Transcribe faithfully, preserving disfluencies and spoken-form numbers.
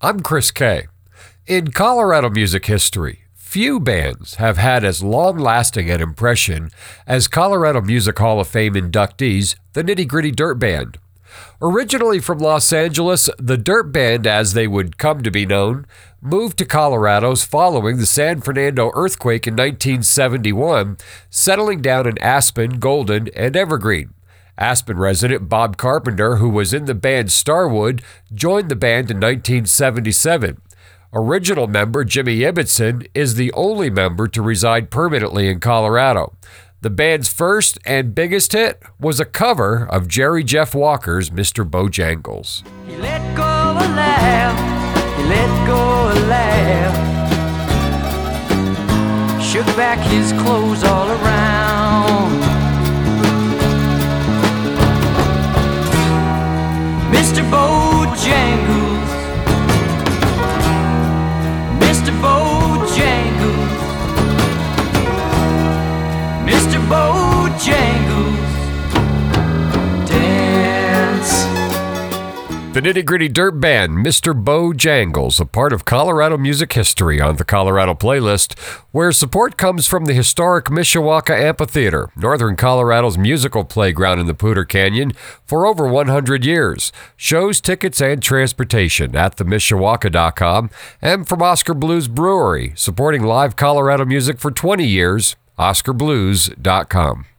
I'm Chris Kay. In Colorado music history, few bands have had as long-lasting an impression as Colorado Music Hall of Fame inductees, the Nitty Gritty Dirt Band. Originally from Los Angeles, the Dirt Band, as they would come to be known, moved to Colorado's following the San Fernando earthquake in nineteen seventy-one, settling down in Aspen, Golden, and Evergreen. Aspen resident Bob Carpenter, who was in the band Starwood, joined the band in nineteen seventy-seven. Original member Jimmy Ibbotson is the only member to reside permanently in Colorado. The band's first and biggest hit was a cover of Jerry Jeff Walker's Mister Bojangles. He let go a laugh, he let go a laugh, shook back his clothes all around. Mister Bojangles, Mister Bojangles, Mister Bojangles, dance. The Nitty Gritty Dirt Band, Mister Bojangles, a part of Colorado music history on the Colorado Playlist, where support comes from the historic Mishawaka Amphitheater, northern Colorado's musical playground in the Poudre Canyon, for over one hundred years. Shows, tickets, and transportation at the mishawaka dot com, and from Oscar Blues Brewery, supporting live Colorado music for twenty years, oscar blues dot com.